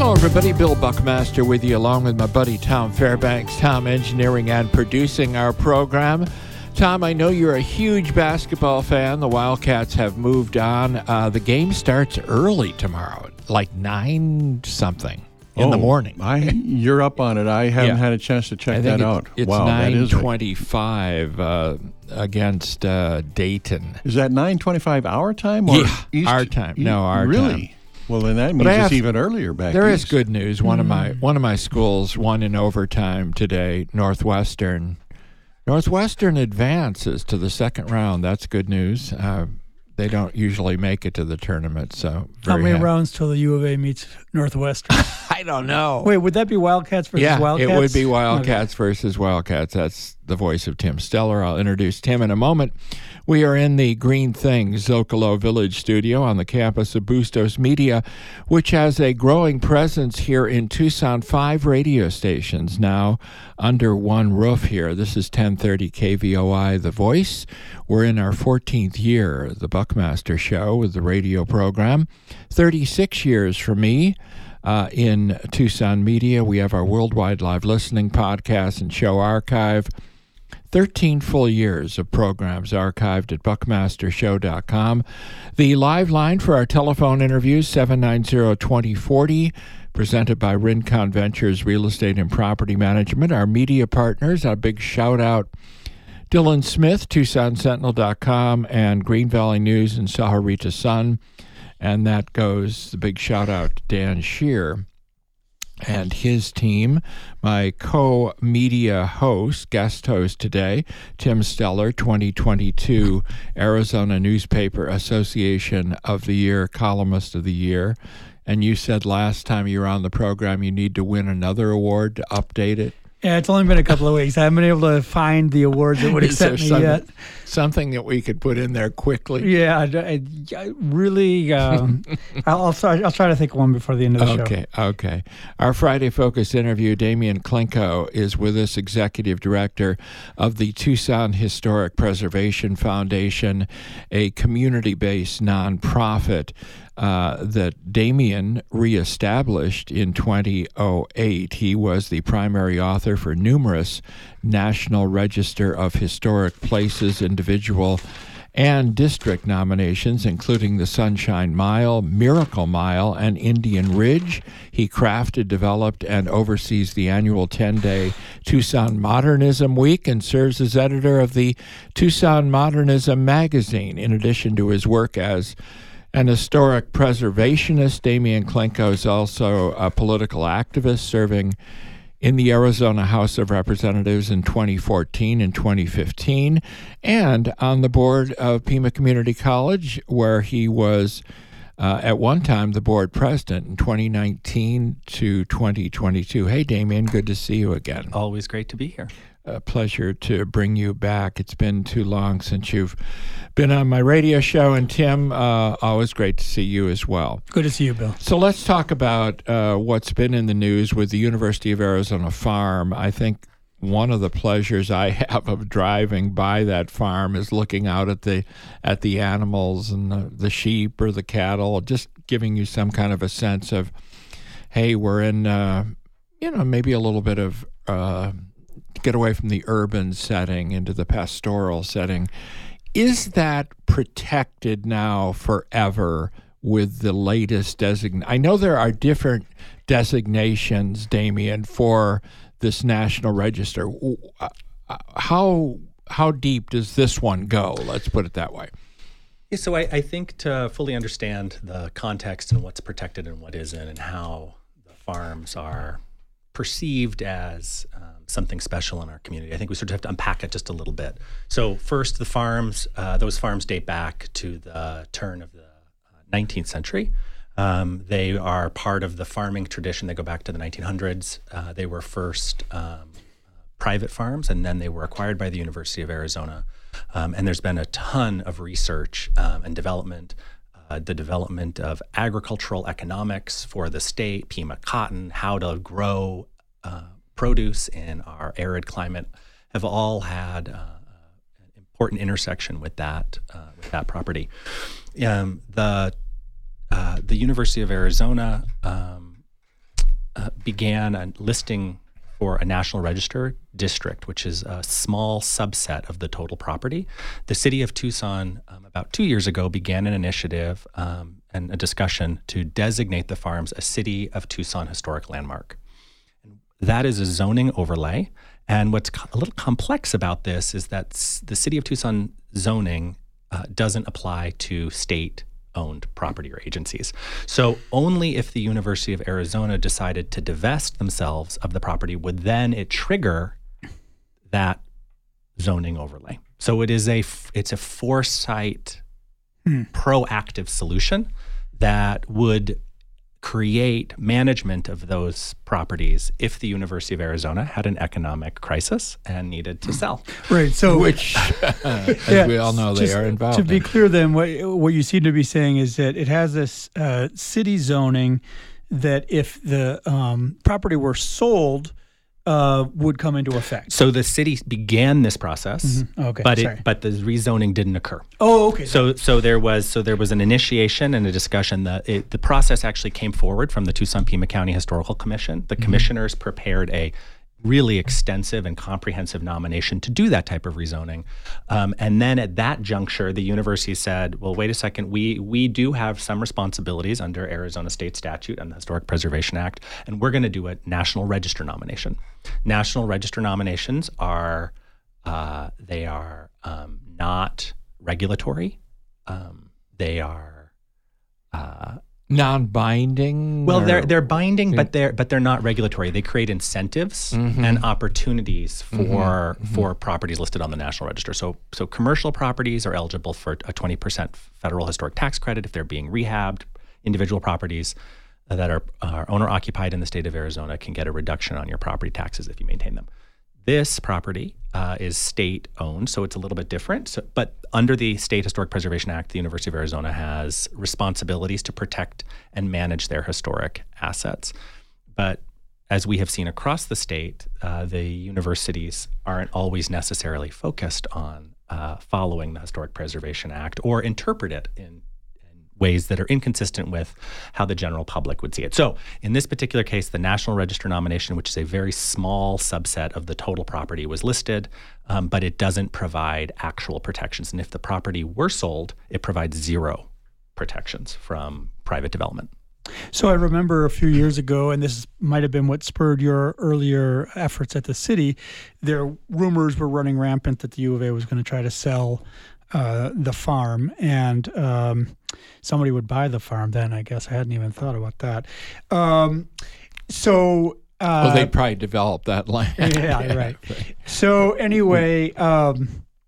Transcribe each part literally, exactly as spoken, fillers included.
Hello, everybody. Bill Buckmaster with you, along with my buddy Tom Fairbanks. Tom engineering and producing our program. Tom, I know you're a huge basketball fan. The Wildcats have moved on. Uh, the game starts early tomorrow, like nine something in oh, the morning. I, you're up on it. I haven't yeah. had a chance to check I think that it, out. It's wow, nine twenty-five uh, against uh, Dayton. Is that nine twenty-five our time? Or yeah, East, our time. No, our really? time. Really? Well, then that means have, it's even earlier back There east. is good news. One mm. of my one of my schools won in overtime today. Northwestern. Northwestern advances to the second round. That's good news. Uh, they don't usually make it to the tournament, so how many happy. rounds till the U of A meets Northwestern? I don't know. Wait, would that be Wildcats versus yeah, Wildcats? It would be Wildcats okay. versus Wildcats. That's the voice of Tim Steller. I'll introduce Tim in a moment. We are in the Green Things Zocalo Village studio on the campus of Bustos Media, which has a growing presence here in Tucson. Five radio stations now under one roof here. This is ten thirty K V O I, The Voice. We're in our fourteenth year, the Buckmaster Show with the radio program. thirty-six years for me. Uh, in Tucson Media, we have our worldwide live listening podcast and show archive. thirteen full years of programs archived at buckmaster show dot com. The live line for our telephone interviews, seven nine zero, two zero four zero, presented by Rincon Ventures Real Estate and Property Management. Our media partners, a big shout-out, Dylan Smith, Tucson Sentinel dot com, and Green Valley News and Sahuarita Sun. And that goes, the big shout-out to Dan Shear and his team. My co-media host, guest host today, Tim Steller, twenty twenty-two Arizona Newspaper Association of the Year, Columnist of the Year. And you said last time you were on the program you need to win another award to update it. Yeah, it's only been a couple of weeks. I haven't been able to find the awards that would accept me something, yet. Something that we could put in there quickly. Yeah, I, I really. Um, I'll, I'll try. I'll try to think of one before the end of the okay, show. Okay, okay. Our Friday Focus interview, Damian Klinko is with us, Executive Director of the Tucson Historic Preservation Foundation, a community-based nonprofit Uh, that Damian reestablished in two thousand eight. He was the primary author for numerous National Register of Historic Places individual and district nominations, including the Sunshine Mile, Miracle Mile, and Indian Ridge. He crafted, developed, and oversees the annual ten-day Tucson Modernism Week and serves as editor of the Tucson Modernism magazine, in addition to his work as an historic preservationist. Damian Klinko is also a political activist, serving in the Arizona House of Representatives in twenty fourteen and twenty fifteen, and on the board of Pima Community College, where he was uh, at one time the board president in twenty nineteen to twenty twenty-two. Hey, Damian, good to see you again. Always great to be here. A pleasure to bring you back. It's been too long since you've been on my radio show. And Tim, uh, always great to see you as well. Good to see you, Bill. So let's talk about uh, what's been in the news with the University of Arizona farm. I think one of the pleasures I have of driving by that farm is looking out at the at the animals and the, the sheep or the cattle, just giving you some kind of a sense of, hey, we're in, uh, you know, maybe a little bit of uh, get away from the urban setting into the pastoral setting. Is that protected now forever with the latest designation? I know there are different designations, Damian, for this National Register. How how deep does this one go? Let's put it that way. Yeah, so I, I think to fully understand the context and what's protected and what isn't, and how the farms are perceived as um, something special in our community, I think we sort of have to unpack it just a little bit. So first, the farms, uh, those farms date back to the turn of the nineteenth century. Um, they are part of the farming tradition. They go back to the nineteen hundreds. Uh, they were first um, private farms, and then they were acquired by the University of Arizona. Um, and there's been a ton of research um, and development, uh, the development of agricultural economics for the state, Pima cotton, how to grow uh, produce in our arid climate, have all had uh, an important intersection with that uh, with that property. Um, the Uh, the University of Arizona um, uh, began a listing for a National Register district, which is a small subset of the total property. The city of Tucson, um, about two years ago, began an initiative um, and a discussion to designate the farms a City of Tucson historic landmark. That is a zoning overlay. And what's co- a little complex about this is that s- the City of Tucson zoning uh, doesn't apply to state-owned property or agencies. So only if the University of Arizona decided to divest themselves of the property would then it trigger that zoning overlay. So it is a f- it's a foresight, hmm. proactive solution that would create management of those properties if the University of Arizona had an economic crisis and needed to sell. Right. So, which, as yeah, we all know, they are involved. To be in. clear, then, what what you seem to be saying is that it has this uh, city zoning that if the um, property were sold, uh, would come into effect. So the city began this process, mm-hmm. okay, but sorry. it, but the rezoning didn't occur. Oh, okay. So so there was so there was an initiation and a discussion. The it, the process actually came forward from the Tucson-Pima County Historical Commission. The mm-hmm. commissioners prepared a really extensive and comprehensive nomination to do that type of rezoning. Um, and then at that juncture, the university said, well, wait a second, we we do have some responsibilities under Arizona state statute and the Historic Preservation Act, and we're going to do a National Register nomination. National Register nominations are, uh, they are um, not regulatory. Um, they are... Uh, non-binding. Well, or, they're they're binding, but they're but they're not regulatory. They create incentives mm-hmm. and opportunities for mm-hmm. for properties listed on the National Register. So so commercial properties are eligible for a twenty percent federal historic tax credit if they're being rehabbed. Individual properties that are, are owner occupied in the state of Arizona can get a reduction on your property taxes if you maintain them. This property uh, is state-owned, so it's a little bit different. So, but under the State Historic Preservation Act, the University of Arizona has responsibilities to protect and manage their historic assets. But as we have seen across the state, uh, the universities aren't always necessarily focused on uh, following the Historic Preservation Act or interpret it in ways that are inconsistent with how the general public would see it. So in this particular case, the National Register nomination, which is a very small subset of the total property, was listed, um, but it doesn't provide actual protections. And if the property were sold, it provides zero protections from private development. So I remember a few years ago, and this might have been what spurred your earlier efforts at the city, there rumors were running rampant that the U of A was going to try to sell Uh, the farm, and um, somebody would buy the farm then, I guess. I hadn't even thought about that. Um, so... Uh, well, they probably developed that land. Yeah, yeah, right. So anyway, um,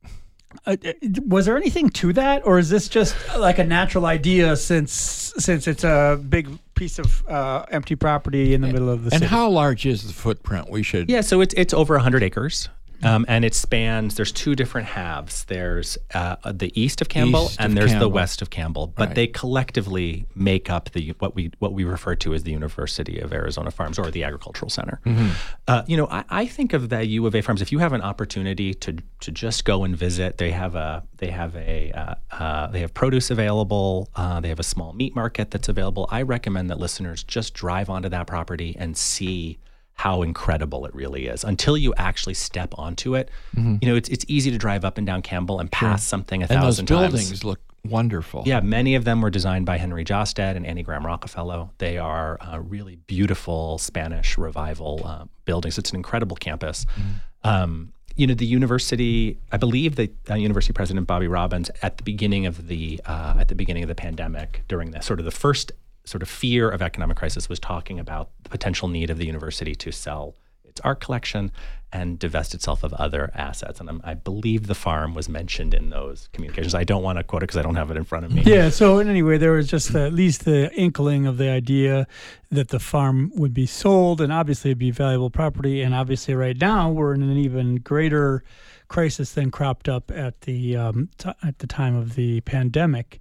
uh, was there anything to that, or is this just like a natural idea since since it's a big piece of uh, empty property in the middle of the and city? And how large is the footprint? We should... Yeah, so it's, it's over one hundred acres. Um, and it spans, there's two different halves. There's uh, the east of Campbell East and of there's Campbell. the west of Campbell. But Right. they collectively make up the what we what we refer to as the University of Arizona Farms or the Agricultural Center. Mm-hmm. Uh, you know, I, I think of the U of A Farms, if you have an opportunity to to just go and visit, they have a they have a uh, uh, they have produce available. Uh, they have a small meat market that's available. I recommend that listeners just drive onto that property and see how incredible it really is until you actually step onto it. Mm-hmm. You know, it's it's easy to drive up and down Campbell and pass sure. something a and thousand those times. buildings look wonderful. Yeah, many of them were designed by Henry Josted and Annie Graham Rockefeller. They are uh, really beautiful Spanish Revival uh, buildings. It's an incredible campus. Mm-hmm. Um, you know, the university, I believe the uh, university president, Bobby Robbins, at the beginning of the uh, at the beginning of the pandemic, during the sort of the first sort of fear of economic crisis, was talking about the potential need of the university to sell its art collection and divest itself of other assets. And I'm, I believe the farm was mentioned in those communications. I don't want to quote it because I don't have it in front of me. Yeah, so anyway, there was just the, at least the inkling of the idea that the farm would be sold, and obviously it'd be valuable property. And obviously right now we're in an even greater crisis than cropped up at the, um, t- at the time of the pandemic.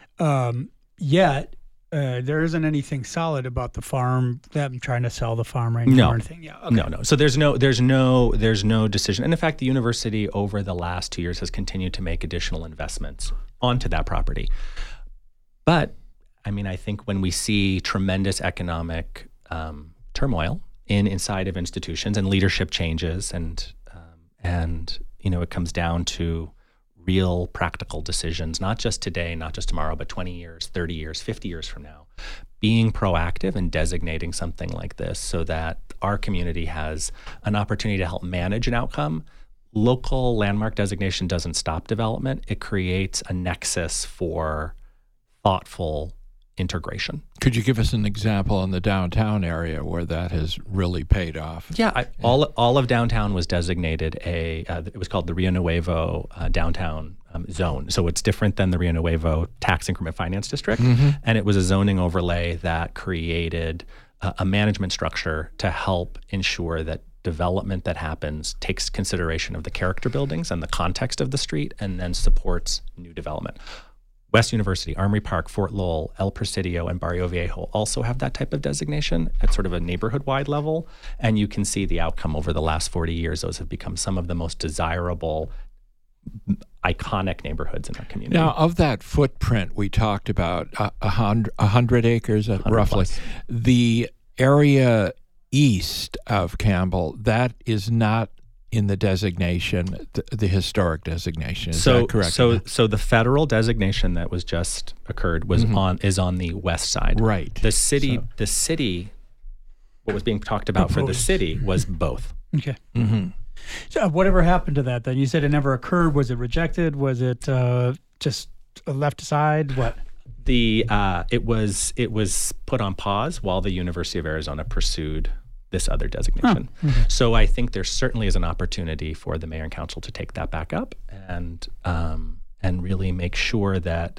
Um, yet, Uh, there isn't anything solid about the farm, them trying to sell the farm right now no. or anything. Yeah, okay. No, no. So there's no, there's no, there's no decision. And in fact, the university over the last two years has continued to make additional investments onto that property. But I mean, I think when we see tremendous economic um, turmoil in inside of institutions and leadership changes, and um, and you know it comes down to real practical decisions, not just today, not just tomorrow, but twenty years, thirty years, fifty years from now. Being proactive and designating something like this so that our community has an opportunity to help manage an outcome. Local landmark designation doesn't stop development. It creates a nexus for thoughtful integration. Could you give us an example in the downtown area where that has really paid off? Yeah, I, all all of downtown was designated a, uh, it was called the Rio Nuevo uh, downtown um, zone. So it's different than the Rio Nuevo tax increment finance district. Mm-hmm. And it was a zoning overlay that created uh, a management structure to help ensure that development that happens takes consideration of the character buildings and the context of the street and then supports new development. West University, Armory Park, Fort Lowell, El Presidio, and Barrio Viejo also have that type of designation at sort of a neighborhood-wide level. And you can see the outcome over the last forty years. Those have become some of the most desirable, iconic neighborhoods in our community. Now, of that footprint we talked about, uh, a hundred, a hundred acres uh, roughly, plus. The area east of Campbell, that is not in the designation, the, the historic designation. Is so, that correct? So, so the federal designation that was just occurred was mm-hmm. on is on the west side. Right. The city, so. the city, what was being talked about for the city was both. Okay. Mm-hmm. So, whatever happened to that? Then you said it never occurred. Was it rejected? Was it uh, just left aside? What? The uh, it was it was put on pause while the University of Arizona pursued this other designation. Oh, okay. So I think there certainly is an opportunity for the mayor and council to take that back up and um, and really make sure that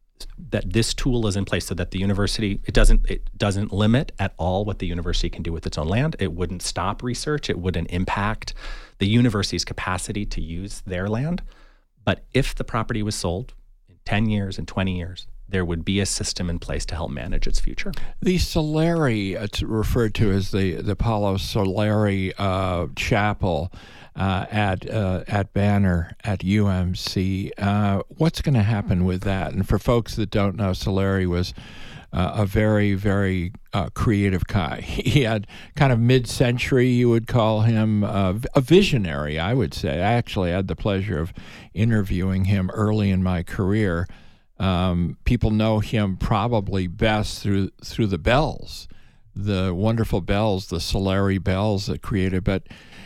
that this tool is in place so that the university it doesn't it doesn't limit at all what the university can do with its own land. It wouldn't stop research. It wouldn't impact the university's capacity to use their land. But if the property was sold in ten years and twenty years, there would be a system in place to help manage its future. The Solari, it's referred to as the, the Paulo Solari uh, Chapel uh, at uh, at Banner at U M C. Uh, what's going to happen with that? And for folks that don't know, Solari was uh, a very, very uh, creative guy. He had kind of mid-century, you would call him, uh, a visionary, I would say. I actually had the pleasure of interviewing him early in my career. Um, people know him probably best through through the bells, the wonderful bells, the Solari bells that created. But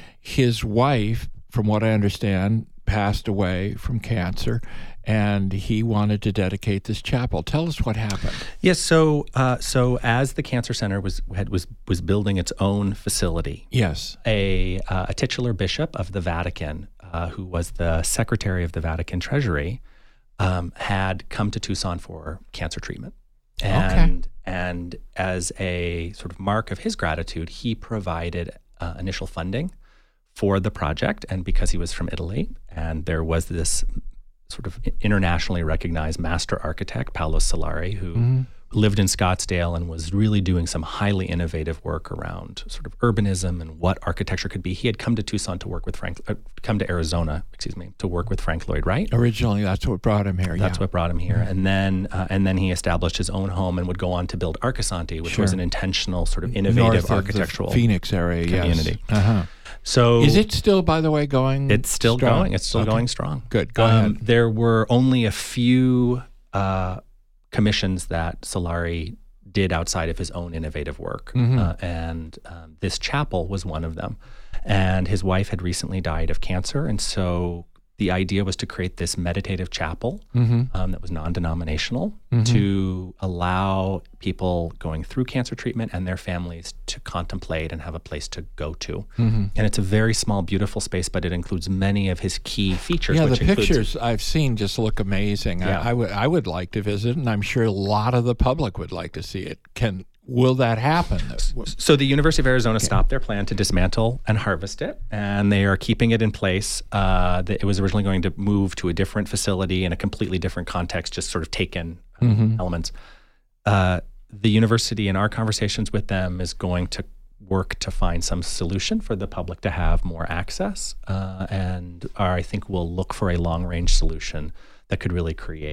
his wife, from what I understand, passed away from cancer, and he wanted to dedicate this chapel. Tell us what happened. Yes, so uh, so as the Cancer Center was had, was was building its own facility, yes, a uh, a titular bishop of the Vatican, uh, who was the secretary of the Vatican Treasury, Um, had come to Tucson for cancer treatment. And, okay. and as a sort of mark of his gratitude, he provided uh, initial funding for the project. And because he was from Italy, and there was this sort of internationally recognized master architect, Paolo Solari, who mm-hmm. lived in Scottsdale and was really doing some highly innovative work around sort of urbanism and what architecture could be. He had come to Tucson to work with Frank, uh, come to Arizona, excuse me, to work with Frank Lloyd Wright. Originally, that's what brought him here. That's yeah. what brought him here. And then uh, and then he established his own home and would go on to build Arcosanti, which sure. was an intentional sort of innovative North architectural of the Phoenix area community. Yes. Uh-huh. So is it still, by the way, going It's still strong? going. It's still okay. going strong. Good. Go um, ahead. There were only a few uh, commissions that Solari did outside of his own innovative work. Mm-hmm. Uh, and um, this chapel was one of them. And his wife had recently died of cancer. And so the idea was to create this meditative chapel mm-hmm. um, that was non-denominational mm-hmm. to allow people going through cancer treatment and their families to contemplate and have a place to go to. Mm-hmm. And it's a very small, beautiful space, but it includes many of his key features. Yeah, which the includes, pictures I've seen just look amazing. Yeah. I, I would I would like to visit, and I'm sure a lot of the public would like to see it. Can Will that happen? So the University of Arizona okay. stopped their plan to dismantle and harvest it, and they are keeping it in place. Uh, it was originally going to move to a different facility in a completely different context, just sort of taken um, mm-hmm. elements. Uh, the university, in our conversations with them, is going to work to find some solution for the public to have more access, uh, and are, I think we'll look for a long-range solution that could really create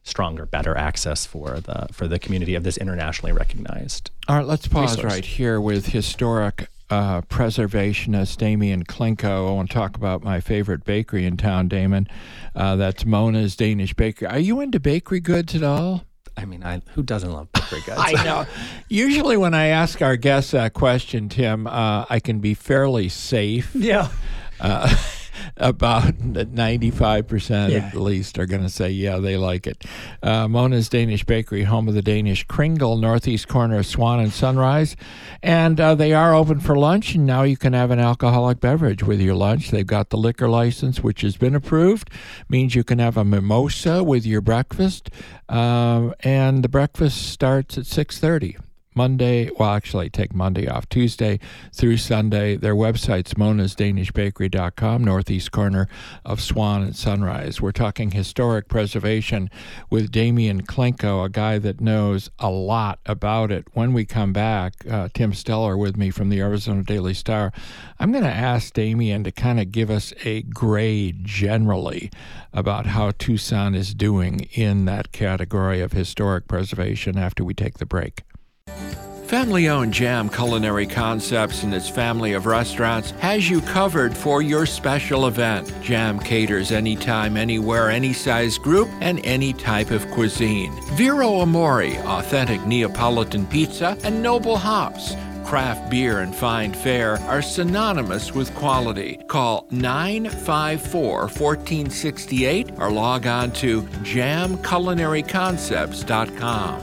stronger, better access for the for the community of this internationally recognized. All right, let's pause resource. right here with historic uh, preservationist Damien Klinko. I want to talk about my favorite bakery in town, Damon. Uh, that's Mona's Danish Bakery. Are you into bakery goods at all? I mean, I, who doesn't love bakery goods? I know. Usually when I ask our guests that question, Tim, uh, I can be fairly safe. Yeah. Uh, about ninety-five percent Yeah. at least are going to say, yeah, they like it. Uh, Mona's Danish Bakery, home of the Danish Kringle, northeast corner of Swan and Sunrise. And uh, they are open for lunch, and now you can have an alcoholic beverage with your lunch. They've got the liquor license, which has been approved. Means you can have a mimosa with your breakfast. Uh, and the breakfast starts at six thirty. Monday, well, actually, take Monday off, Tuesday through Sunday. Their website's monas danish bakery dot com, northeast corner of Swan and Sunrise. We're talking historic preservation with Damien Klinko, a guy that knows a lot about it. When we come back, uh, Tim Steller with me from the Arizona Daily Star. I'm going to ask Damien to kind of give us a grade generally about how Tucson is doing in that category of historic preservation after we take the break. Family-owned Jam Culinary Concepts and its family of restaurants has you covered for your special event. Jam caters anytime, anywhere, any size group, and any type of cuisine. Vero Amore, authentic Neapolitan pizza, and Noble Hops. Craft beer and fine fare are synonymous with quality. Call nine five four, one four six eight or log on to jam culinary concepts dot com.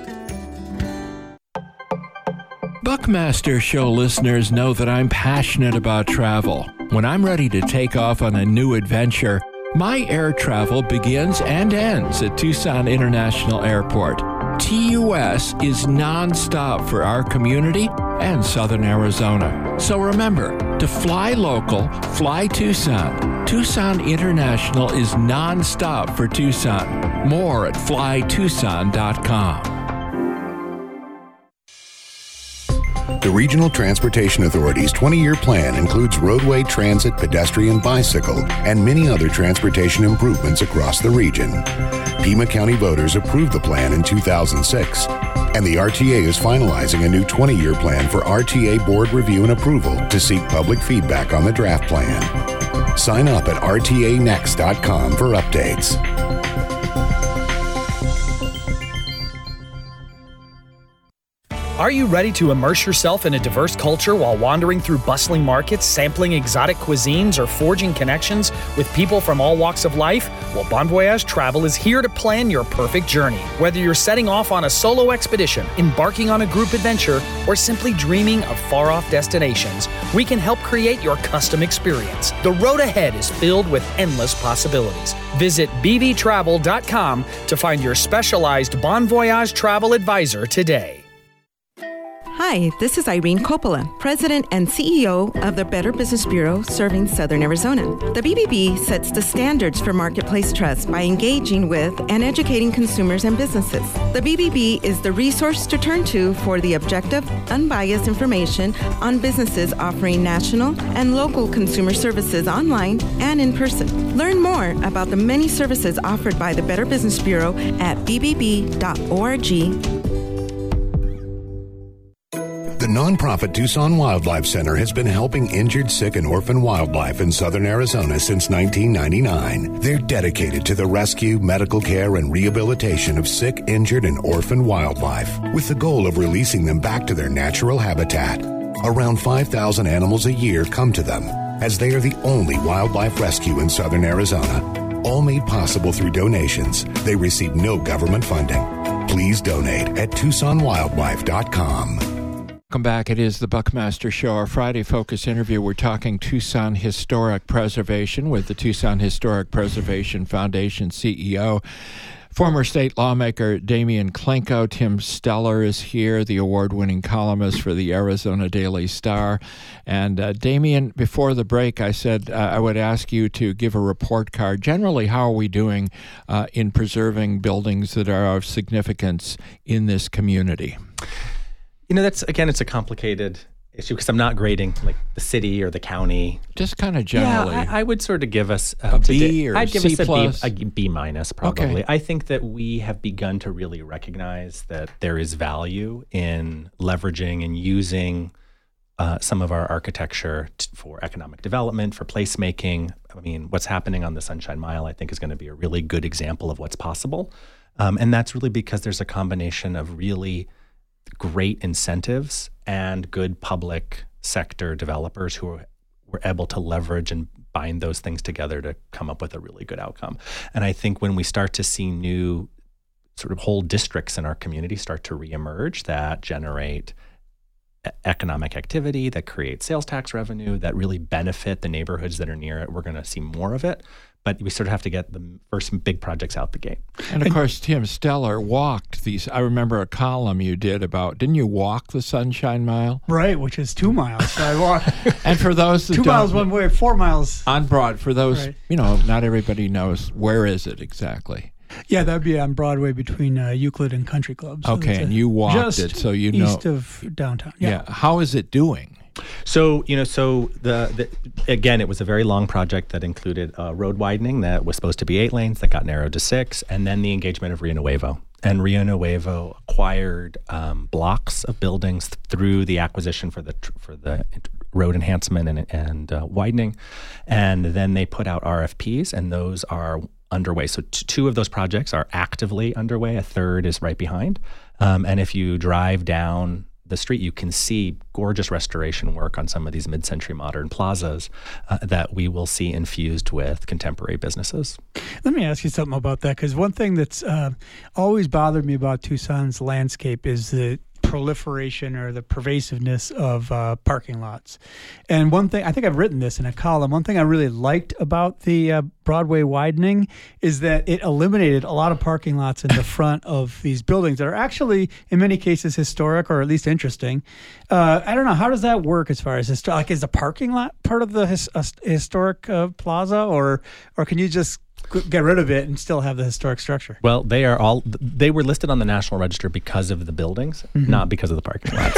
Buckmaster Show listeners know that I'm passionate about travel. When I'm ready to take off on a new adventure, my air travel begins and ends at Tucson International Airport. T U S is nonstop for our community and Southern Arizona. So remember, to fly local, fly Tucson. Tucson International is nonstop for Tucson. More at fly tucson dot com. The Regional Transportation Authority's twenty-year plan includes roadway, transit, pedestrian, bicycle, and many other transportation improvements across the region. Pima County voters approved the plan in two thousand six, and the R T A is finalizing a new twenty-year plan for R T A board review and approval to seek public feedback on the draft plan. Sign up at R T A next dot com for updates. Are you ready to immerse yourself in a diverse culture while wandering through bustling markets, sampling exotic cuisines, or forging connections with people from all walks of life? Well, Bon Voyage Travel is here to plan your perfect journey. Whether you're setting off on a solo expedition, embarking on a group adventure, or simply dreaming of far-off destinations, we can help create your custom experience. The road ahead is filled with endless possibilities. Visit b v travel dot com to find your specialized Bon Voyage travel advisor today. Hi, this is Irene Coppola, President and C E O of the Better Business Bureau serving Southern Arizona. The B B B sets the standards for marketplace trust by engaging with and educating consumers and businesses. The B B B is the resource to turn to for the objective, unbiased information on businesses offering national and local consumer services online and in person. Learn more about the many services offered by the Better Business Bureau at b b b dot org. The nonprofit Tucson Wildlife Center has been helping injured, sick, and orphan wildlife in southern Arizona since nineteen ninety-nine. They're dedicated to the rescue, medical care, and rehabilitation of sick, injured, and orphan wildlife, with the goal of releasing them back to their natural habitat. Around five thousand animals a year come to them, as they are the only wildlife rescue in southern Arizona. All made possible through donations. They receive no government funding. Please donate at tucson wildlife dot com. Welcome back. It is the Buckmaster Show, our Friday Focus interview. We're talking Tucson Historic Preservation with the Tucson Historic Preservation Foundation C E O, former state lawmaker Damien Klinko. Tim Steller is here, the award-winning columnist for the Arizona Daily Star. And uh, Damien, before the break, I said uh, I would ask you to give a report card. Generally, how are we doing uh, in preserving buildings that are of significance in this community? You know, that's, again, it's a complicated issue because I'm not grading like the city or the county. Just kind of generally. Yeah, I, I would sort of give us uh, a B today, or I'd give C us a plus? B, a B minus probably. Okay. I think that we have begun to really recognize that there is value in leveraging and using uh, some of our architecture t- for economic development, for placemaking. I mean, what's happening on the Sunshine Mile, I think, is going to be a really good example of what's possible. Um, and that's really because there's a combination of really great incentives and good public sector developers who were, were able to leverage and bind those things together to come up with a really good outcome. And I think when we start to see new sort of whole districts in our community start to reemerge that generate e- economic activity, that create sales tax revenue, that really benefit the neighborhoods that are near it, we're going to see more of it. But we sort of have to get the first big projects out the gate. And of course, Tim Steller walked these. I remember a column you did about, didn't you walk the Sunshine Mile? Right, which is two miles. So I walked. And for those that two don't, miles one way, four miles on Broad. For those, right. you know, not everybody knows, where is it exactly? Yeah, that would be on Broadway between uh, Euclid and Country Club. So okay, and you walked just it, so you know. East of downtown. Yeah. yeah. How is it doing? So, you know, so the, the again, it was a very long project that included uh, road widening that was supposed to be eight lanes that got narrowed to six, and then the engagement of Rio Nuevo. And Rio Nuevo acquired um, blocks of buildings th- through the acquisition for the tr- for the road enhancement and, and uh, widening, and then they put out R F Ps, and those are underway. So t- two of those projects are actively underway. A third is right behind. Um, and if you drive down the street, you can see gorgeous restoration work on some of these mid-century modern plazas uh, that we will see infused with contemporary businesses. Let me ask you something about that, because one thing that's uh, always bothered me about Tucson's landscape is the proliferation or the pervasiveness of uh, parking lots. And one thing, I think I've written this in a column, one thing I really liked about the uh, Broadway widening is that it eliminated a lot of parking lots in the front of these buildings that are actually, in many cases, historic or at least interesting. Uh, I don't know, how does that work as far as, histo- like, is the parking lot part of the his- uh, historic uh, plaza, or or can you just get rid of it and still have the historic structure? Well, they are all, they were listed on the National Register because of the buildings, mm-hmm. not because of the parking lots.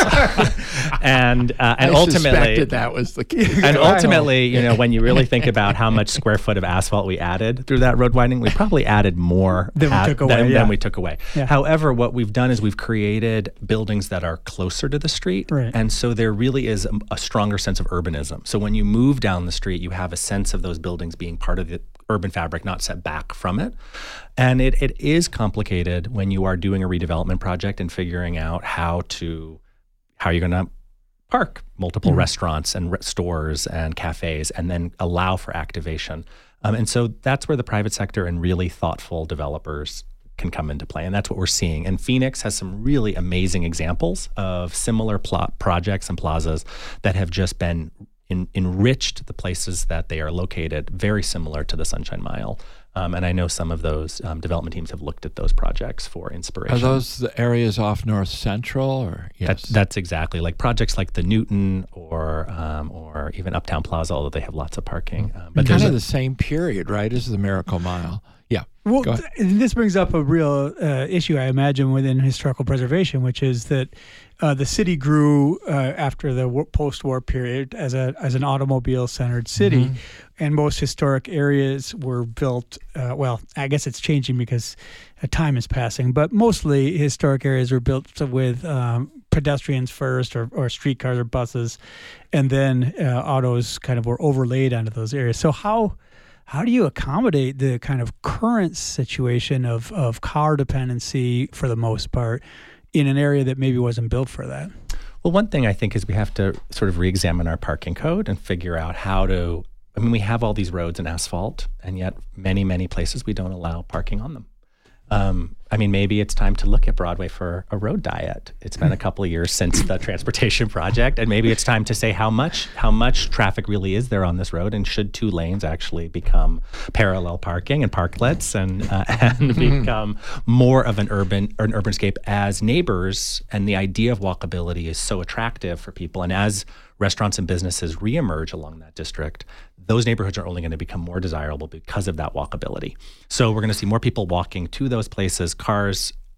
and uh, and I ultimately, suspected that was the case. And ultimately, you know, when you really think about how much square foot of asphalt we added through that road widening, we probably added more than we at, took away. Than, yeah. than we took away. Yeah. However, what we've done is we've created buildings that are closer to the street. Right. And so there really is a, a stronger sense of urbanism. So when you move down the street, you have a sense of those buildings being part of the urban fabric, not set back from it. And it, it is complicated when you are doing a redevelopment project and figuring out how to, how you're going to park multiple mm-hmm. restaurants and re- stores and cafes and then allow for activation. Um, and so that's where the private sector and really thoughtful developers can come into play. And that's what we're seeing. And Phoenix has some really amazing examples of similar plot projects and plazas that have just been In, enriched the places that they are located, very similar to the Sunshine Mile. Um, and I know some of those um, development teams have looked at those projects for inspiration. Are those the areas off North Central? Or yes, that, that's exactly like projects like the Newton or um, or even Uptown Plaza, although they have lots of parking. Um, but kind there's of a, the same period, right, as the Miracle Mile. Yeah. Well, th- this brings up a real uh, issue, I imagine, within historical preservation, which is that uh, the city grew uh, after the war- post-war period as a as an automobile-centered city, mm-hmm. and most historic areas were built. Uh, well, I guess it's changing because uh, time is passing, but mostly historic areas were built with um, pedestrians first, or, or streetcars or buses, and then uh, autos kind of were overlaid onto those areas. So how How do you accommodate the kind of current situation of, of car dependency, for the most part, in an area that maybe wasn't built for that? Well, one thing I think is we have to sort of re-examine our parking code and figure out how to, I mean, we have all these roads and asphalt, and yet many, many places we don't allow parking on them. Um, I mean, maybe it's time to look at Broadway for a road diet. It's been a couple of years since the transportation project, and maybe it's time to say how much how much traffic really is there on this road, and should two lanes actually become parallel parking and parklets, and uh, and become more of an urban or an urbanscape as neighbors. And the idea of walkability is so attractive for people, and as restaurants and businesses reemerge along that district, those neighborhoods are only going to become more desirable because of that walkability. So we're going to see more people walking to those places. Cars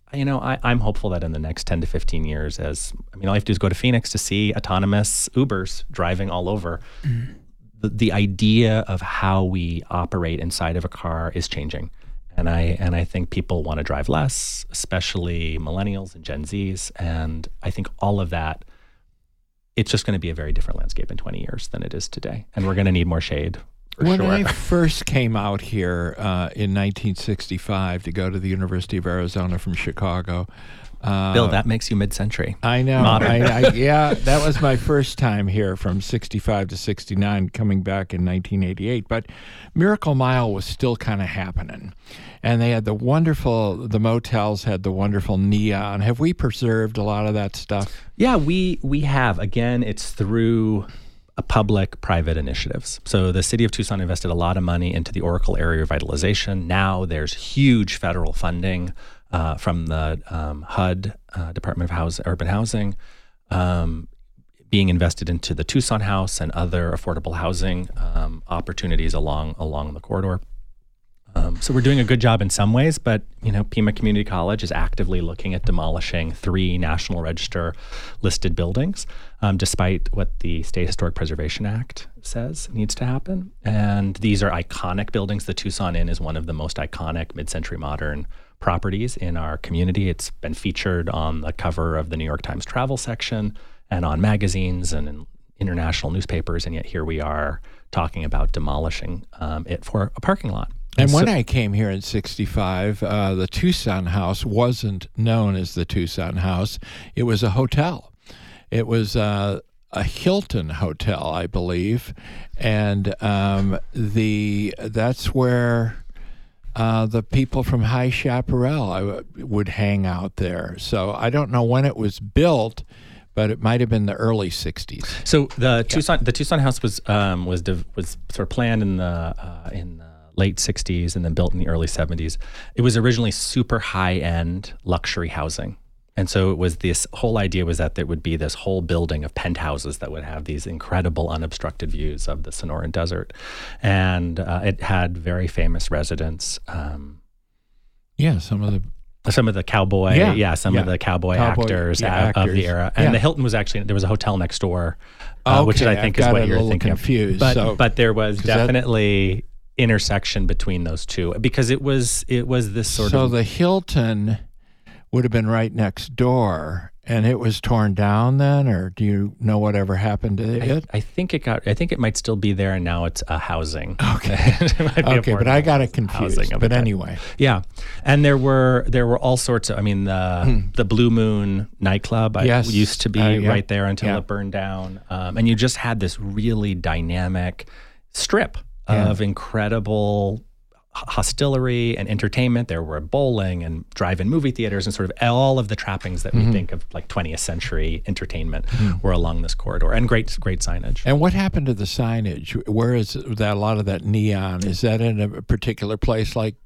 you know, I, I'm hopeful that in the next ten to fifteen years, as I mean, all you have to do is go to Phoenix to see autonomous Ubers driving all over. Mm. The, the idea of how we operate inside of a car is changing. And I and I think people want to drive less, especially millennials and Gen Zs. And I think all of that, it's just going to be a very different landscape in twenty years than it is today. And we're going to need more shade. For when sure. I first came out here uh, in nineteen sixty-five to go to the University of Arizona from Chicago. Uh, Bill, that makes you mid-century. I know. I, I, yeah, that was my first time here from sixty-five to sixty-nine, coming back in nineteen eighty-eight. But Miracle Mile was still kind of happening. And they had the wonderful, the motels had the wonderful neon. Have we preserved a lot of that stuff? Yeah, we we have. Again, it's through a public-private initiatives. So the city of Tucson invested a lot of money into the Oracle area revitalization. Now there's huge federal funding uh, from the um, H U D, uh, Department of Housing, Urban Housing, um, being invested into the Tucson House and other affordable housing um, opportunities along along the corridor. Um, so we're doing a good job in some ways, but you know, Pima Community College is actively looking at demolishing three National Register listed buildings, um, despite what the State Historic Preservation Act says needs to happen. And these are iconic buildings. The Tucson Inn is one of the most iconic mid-century modern properties in our community. It's been featured on the cover of the New York Times travel section and on magazines and in international newspapers, and yet here we are talking about demolishing um, it for a parking lot. And so, when I came here in sixty-five, uh, the Tucson House wasn't known as the Tucson House. It was a hotel. It was uh, a Hilton hotel, I believe, and um, the that's where uh, the people from High Chaparral I w- would hang out there. So I don't know when it was built, but it might have been the early sixties. So the okay. Tucson the Tucson House was um, was div- was sort of planned in the uh, in the late sixties and then built in the early seventies. It was originally super high-end luxury housing. And so it was this whole idea was that there would be this whole building of penthouses that would have these incredible unobstructed views of the Sonoran Desert. And uh, it had very famous residents. Um, yeah, some of the Some of the cowboy, yeah, yeah some yeah. of the cowboy, cowboy actors, yeah, uh, actors of the era. And yeah. the Hilton was actually, there was a hotel next door, uh, okay, which I think I've is got what a you're little thinking confused, of. But, so, but there was definitely that, intersection between those two because it was it was this sort so of... So the Hilton would have been right next door, and it was torn down then, or do you know whatever happened to it? I, I think it got. I think it might still be there, and now it's a housing. Okay, okay, but I got it confused. But anyway, yeah, and there were there were all sorts of. I mean, the hmm. the Blue Moon nightclub yes. I, used to be uh, yeah. right there until yeah. it burned down, um, and you just had this really dynamic strip yeah. of incredible hostelry and entertainment. There were bowling and drive-in movie theaters and sort of all of the trappings that mm-hmm. we think of like twentieth century entertainment mm-hmm. were along this corridor, and great great signage. And what happened to the signage? Where is that? A lot of that neon, is that in a particular place, like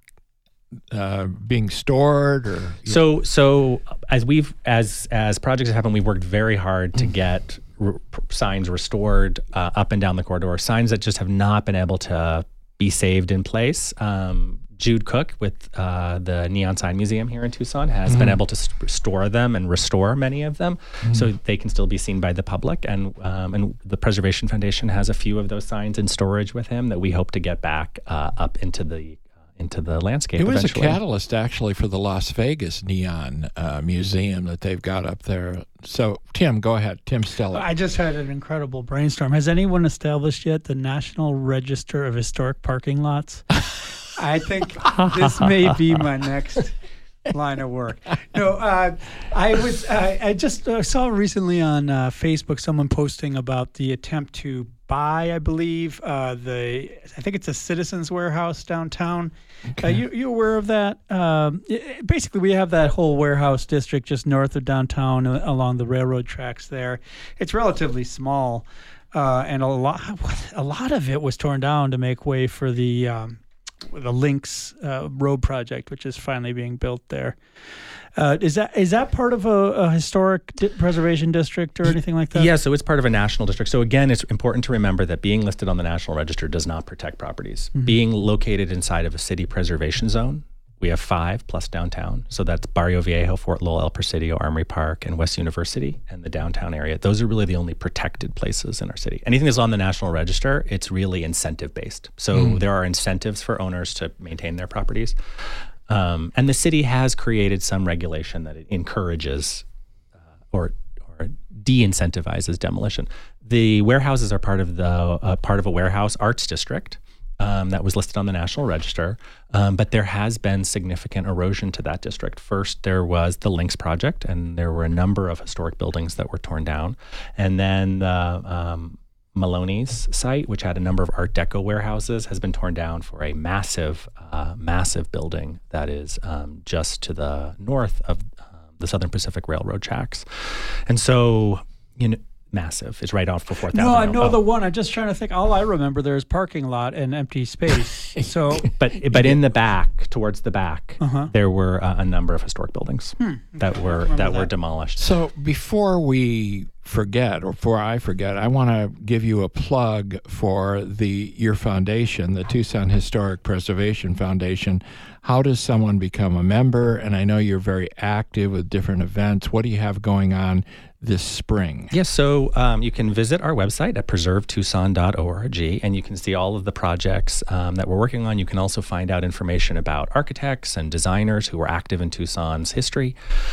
uh, being stored, or so so as we've as as projects have happened, we've worked very hard to mm-hmm. get re- signs restored uh, up and down the corridor, signs that just have not been able to be saved in place. Um, Jude Cook with uh, the Neon Sign Museum here in Tucson has mm-hmm. been able to st- store them and restore many of them mm-hmm. so they can still be seen by the public. And um, and the Preservation Foundation has a few of those signs in storage with him that we hope to get back uh, up into the uh, into the landscape. It was eventually. a catalyst actually for the Las Vegas Neon uh, Museum that they've got up there. So Tim, go ahead. Tim Steller. I just had an incredible brainstorm. Has anyone established yet the National Register of Historic Parking Lots? I think this may be my next line of work. No, uh, I was. Uh, I just uh, saw recently on uh, Facebook someone posting about the attempt to buy, I believe, uh, the. I think it's a Citizens Warehouse downtown. Okay. Uh, you you aware of that? Um, it, basically, we have that whole warehouse district just north of downtown, uh, along the railroad tracks. There, it's relatively small, uh, and a lot a lot of it was torn down to make way for the. Um, the Lynx uh, road project, which is finally being built there. Uh, is that is that part of a, a historic di- preservation district or anything like that? Yeah, so it's part of a national district. So again, it's important to remember that being listed on the National Register does not protect properties. Mm-hmm. Being located inside of a city preservation zone We have five plus downtown. So that's Barrio Viejo, Fort Lowell, El Presidio, Armory Park, and West University, and the downtown area. Those are really the only protected places in our city. Anything that's on the National Register, it's really incentive-based. So mm. there are incentives for owners to maintain their properties. Um, and the city has created some regulation that it encourages uh, or or de-incentivizes demolition. The warehouses are part of the uh, part of a warehouse arts district. Um, that was listed on the National Register, um, but there has been significant erosion to that district. First, there was the Lynx Project, and there were a number of historic buildings that were torn down. And then the um, Maloney's site, which had a number of Art Deco warehouses, has been torn down for a massive, uh, massive building that is um, just to the north of uh, the Southern Pacific Railroad tracks. And so, you know, massive. It's right off for fourth Avenue. No, I know oh. the one. I'm just trying to think. All I remember there is parking lot and empty space. So, but but in the back, towards the back, uh-huh. there were uh, a number of historic buildings hmm. that were that, that were demolished. So before we forget, or before I forget, I want to give you a plug for the your foundation, the Tucson Historic Preservation Foundation. How does someone become a member? And I know you're very active with different events. What do you have going on this spring? Yes, so um, you can visit our website at preserve tucson dot org, and you can see all of the projects um, that we're working on. You can also find out information about architects and designers who are active in Tucson's history.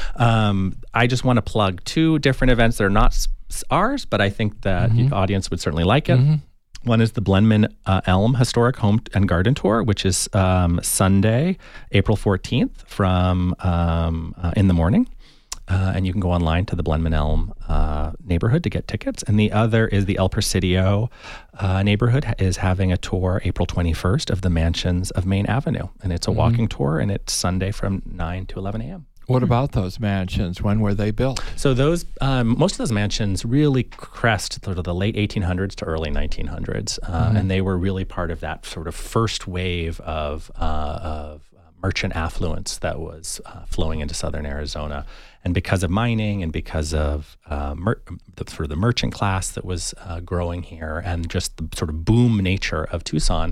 Um, I just want to plug two different events that are not ours, but I think that mm-hmm. the audience would certainly like it. Mm-hmm. One is the Blenman uh, Elm Historic Home and Garden Tour, which is um, Sunday, April fourteenth from um, uh, in the morning. Uh, and you can go online to the Blenman Elm uh, neighborhood to get tickets. And the other is the El Presidio uh, neighborhood is having a tour April twenty-first of the mansions of Main Avenue. And it's a mm-hmm. walking tour, and it's Sunday from nine to eleven a.m. What about those mansions? When were they built? So those, um, most of those mansions really crest sort of the late eighteen hundreds to early nineteen hundreds. Uh, mm-hmm. And they were really part of that sort of first wave of, uh, of merchant affluence that was uh, flowing into southern Arizona. And because of mining and because of uh, mer- the, sort of the merchant class that was uh, growing here and just the sort of boom nature of Tucson,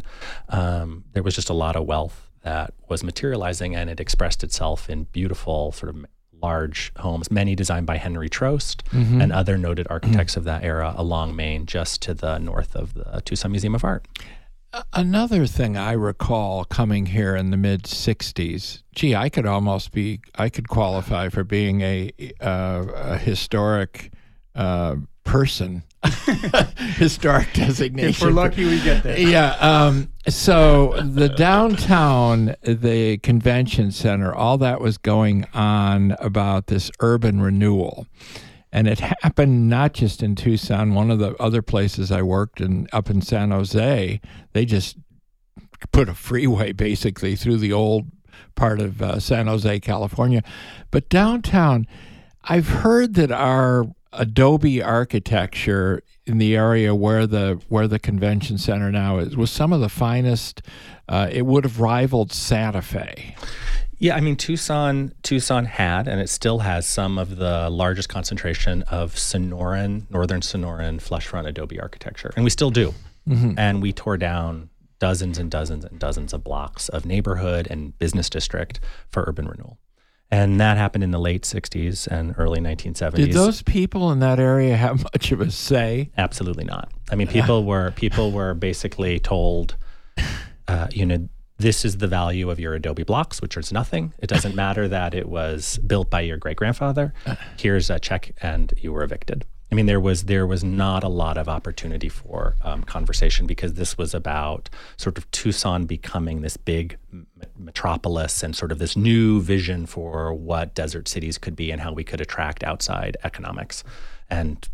um, there was just a lot of wealth that was materializing, and it expressed itself in beautiful sort of large homes, many designed by Henry Trost mm-hmm. and other noted architects of that era along Main, just to the north of the Tucson Museum of Art. Another thing I recall coming here in the mid sixties, gee, I could almost be, I could qualify for being a, uh, a historic uh, person, historic designation. If we're lucky, we get there. Yeah. Um, so the downtown, the convention center, all that was going on about this urban renewal. And it happened not just in Tucson. One of the other places I worked in, up in San Jose, they just put a freeway basically through the old part of uh, San Jose, California. But downtown, I've heard that our Adobe architecture in the area where the where the convention center now is was some of the finest. Uh, it would have rivaled Santa Fe. Yeah, I mean, Tucson Tucson had, and it still has, some of the largest concentration of Sonoran, northern Sonoran flush front adobe architecture, and we still do. Mm-hmm. And we tore down dozens and dozens and dozens of blocks of neighborhood and business district for urban renewal. And that happened in the late sixties and early nineteen seventies. Did those people in that area have much of a say? Absolutely not. I mean, people were people were basically told, uh, you know, this is the value of your adobe blocks, which is nothing. It doesn't matter that it was built by your great-grandfather. Here's a check, and you were evicted. I mean, there was there was not a lot of opportunity for um, conversation, because this was about sort of Tucson becoming this big m- metropolis and sort of this new vision for what desert cities could be and how we could attract outside economics and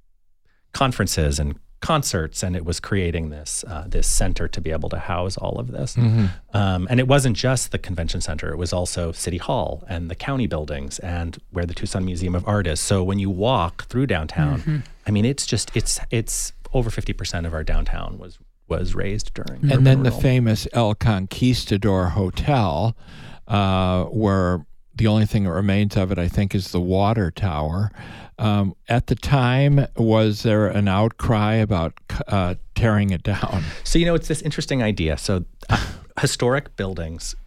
conferences and concerts, and it was creating this uh, this center to be able to house all of this. Mm-hmm. Um, and it wasn't just the convention center; it was also City Hall and the county buildings and where the Tucson Museum of Art is. So when you walk through downtown, mm-hmm. I mean, it's just it's it's over fifty percent of our downtown was was raised during. And urban then renewal. The famous El Conquistador Hotel, uh, where the only thing that remains of it, I think, is the water tower. Um, at the time, was there an outcry about uh, tearing it down? So, you know, it's this interesting idea. So uh, historic buildings,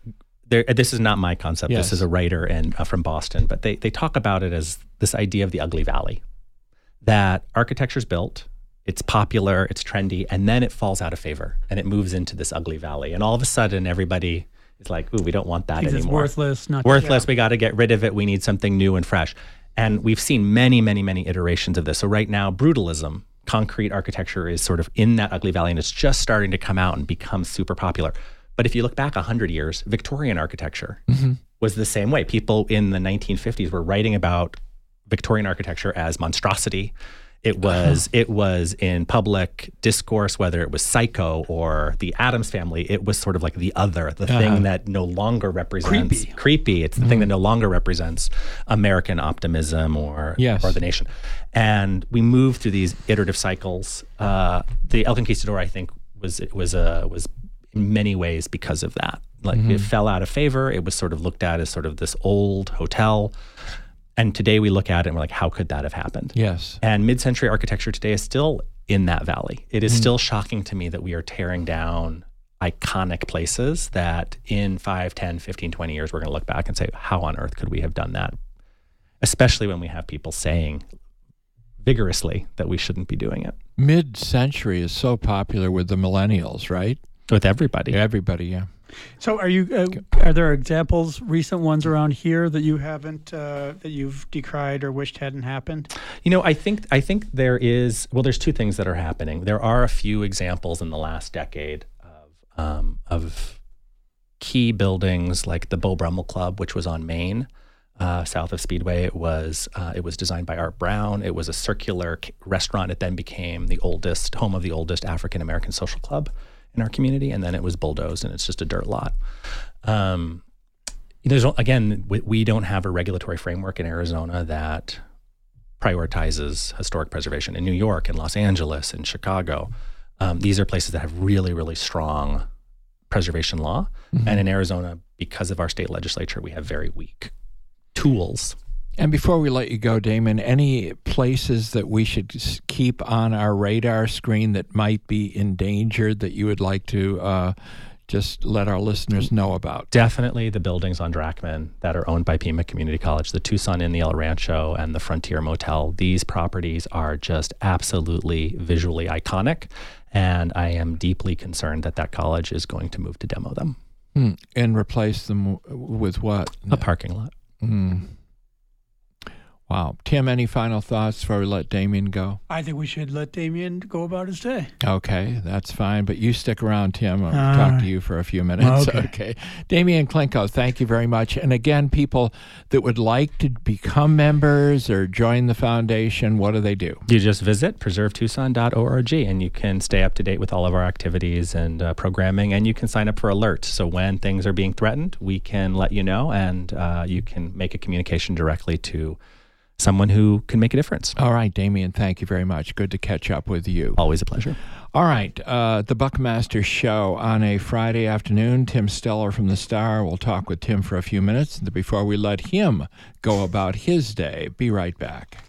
there, this is not my concept. Yes. This is a writer and uh, from Boston, but they they talk about it as this idea of the ugly valley, that architecture's built, it's popular, it's trendy, and then it falls out of favor and it moves into this ugly valley. And all of a sudden, everybody is like, ooh, we don't want that Because anymore. It's worthless. Not worthless. Yeah. We got to get rid of it. We need something new and fresh. And we've seen many, many, many iterations of this. So right now, brutalism, concrete architecture is sort of in that ugly valley, and it's just starting to come out and become super popular. But if you look back one hundred years, Victorian architecture mm-hmm. was the same way. People in the nineteen fifties were writing about Victorian architecture as monstrosity. It was uh-huh. it was in public discourse, whether it was Psycho or the Addams Family, it was sort of like the other, the uh-huh. thing that no longer represents creepy. creepy. It's the mm-hmm. thing that no longer represents American optimism or yes. or the nation. And we moved through these iterative cycles. Uh, the El Conquistador, I think, was it was a uh, was in many ways because of that. Like mm-hmm. it fell out of favor. It was sort of looked at as sort of this old hotel. And today we look at it and we're like, how could that have happened? Yes. And mid-century architecture today is still in that valley. It is mm. still shocking to me that we are tearing down iconic places that in five, ten, fifteen, twenty years, we're going to look back and say, how on earth could we have done that? Especially when we have people saying vigorously that we shouldn't be doing it. Mid-century is so popular with the millennials, right? With everybody. Everybody, yeah. So, are you? Uh, are there examples, recent ones around here that you haven't, uh, that you've decried or wished hadn't happened? You know, I think I think there is. Well, there's two things that are happening. There are a few examples in the last decade of um, of key buildings like the Beau Brummel Club, which was on Main, uh, south of Speedway. It was uh, it was designed by Art Brown. It was a circular restaurant. It then became the oldest home of the oldest African American social club in our community, and then it was bulldozed, and it's just a dirt lot. Um, there's again, we, we don't have a regulatory framework in Arizona that prioritizes historic preservation. In New York, and Los Angeles, and Chicago, um, these are places that have really, really strong preservation law. Mm-hmm. And in Arizona, because of our state legislature, we have very weak tools. And before we let you go, Damon, any places that we should keep on our radar screen that might be endangered that you would like to uh, just let our listeners know about? Definitely the buildings on Drachman that are owned by Pima Community College, the Tucson Inn, the El Rancho, and the Frontier Motel. These properties are just absolutely visually iconic, and I am deeply concerned that that college is going to move to demo them. Hmm. And replace them with what? A parking lot. Hmm. Wow. Tim, any final thoughts before we let Damien go? I think we should let Damien go about his day. Okay, that's fine. But you stick around, Tim. I'll uh, talk to you for a few minutes. Okay. okay. Damien Klinko, thank you very much. And again, people that would like to become members or join the foundation, what do they do? You just visit preserve tucson dot org, and you can stay up to date with all of our activities and uh, programming, and you can sign up for alerts. So when things are being threatened, we can let you know, and uh, you can make a communication directly to someone who can make a difference. All right, Damien, thank you very much. Good to catch up with you. Always a pleasure. All right, uh, the Buckmaster Show on a Friday afternoon. Tim Steller from The Star. We'll talk with Tim for a few minutes before we let him go about his day. Be right back.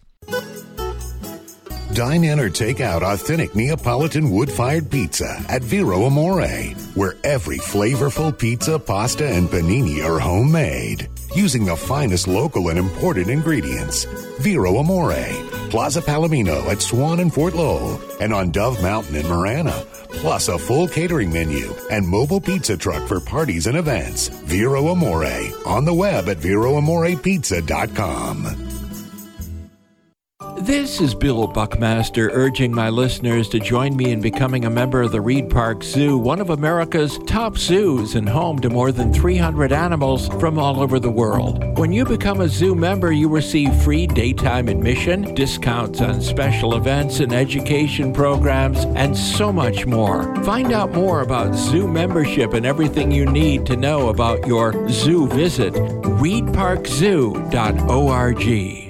Dine in or take out authentic Neapolitan wood-fired pizza at Vero Amore, where every flavorful pizza, pasta, and panini are homemade, using the finest local and imported ingredients. Vero Amore, Plaza Palomino at Swan and Fort Lowell, and on Dove Mountain in Marana, plus a full catering menu and mobile pizza truck for parties and events. Vero Amore, on the web at vero amore pizza dot com. This is Bill Buckmaster urging my listeners to join me in becoming a member of the Reed Park Zoo, one of America's top zoos and home to more than three hundred animals from all over the world. When you become a zoo member, you receive free daytime admission, discounts on special events and education programs, and so much more. Find out more about zoo membership and everything you need to know about your zoo visit. reed park zoo dot org.